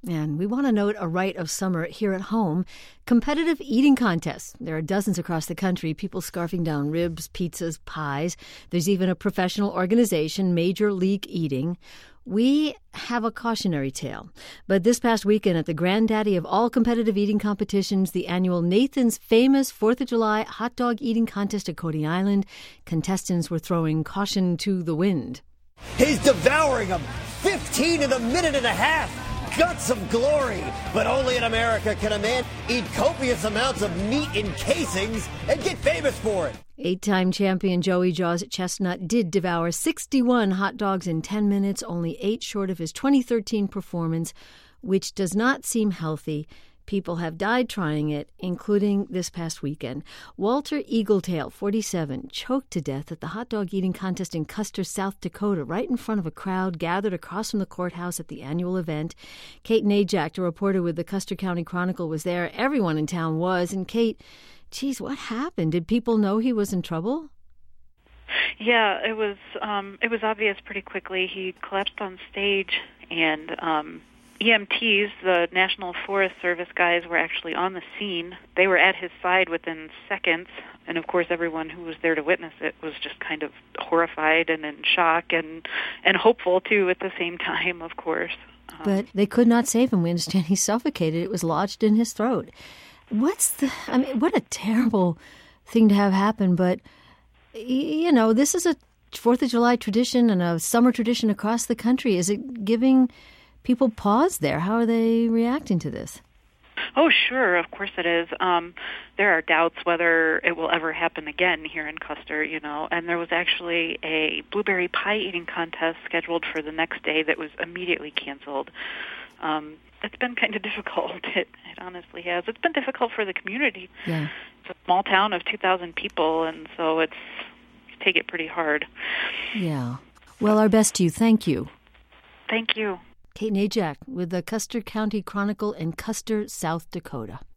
And we want to note a rite of summer here at home, competitive eating contests. There are dozens across the country, people scarfing down ribs, pizzas, pies. There's even a professional organization, Major League Eating. We have a cautionary tale. But this past weekend at the granddaddy of all competitive eating competitions, the annual Nathan's Famous 4th of July hot dog eating contest at Coney Island, contestants were throwing caution to the wind. He's devouring them. 15 in a minute and a half. Guts of glory. But only in America can a man eat copious amounts of meat in casings and get famous for it. 8-time champion Joey Jaws Chestnut did devour 61 hot dogs in 10 minutes, only 8 short of his 2013 performance, which does not seem healthy. People have died trying it, including this past weekend. Walter Eagletail, 47, choked to death at the hot dog eating contest in Custer, South Dakota, right in front of a crowd gathered across from the courthouse at the annual event. Kate Najak, a reporter with the Custer County Chronicle, was there. Everyone in town was. And Kate, geez, what happened? Did people know he was in trouble? Yeah, it was obvious pretty quickly. He collapsed on stage, and EMTs, the National Forest Service guys, were actually on the scene. They were at his side within seconds, and of course everyone who was there to witness it was just kind of horrified and in shock and hopeful too at the same time, of course. But they could not save him. We understand he suffocated. It was lodged in his throat. What a terrible thing to have happen. But, you know, this is a 4th of July tradition and a summer tradition across the country. Is it giving people pause there? How are they reacting to this? Oh, sure. Of course it is. There are doubts whether it will ever happen again here in Custer, you know. And there was actually a blueberry pie eating contest scheduled for the next day that was immediately canceled. It's been kind of difficult. It honestly has. It's been difficult for the community. Yeah. It's a small town of 2,000 people, and so you take it pretty hard. Yeah. Well, our best to you. Thank you. Thank you. Kate Najak with the Custer County Chronicle in Custer, South Dakota.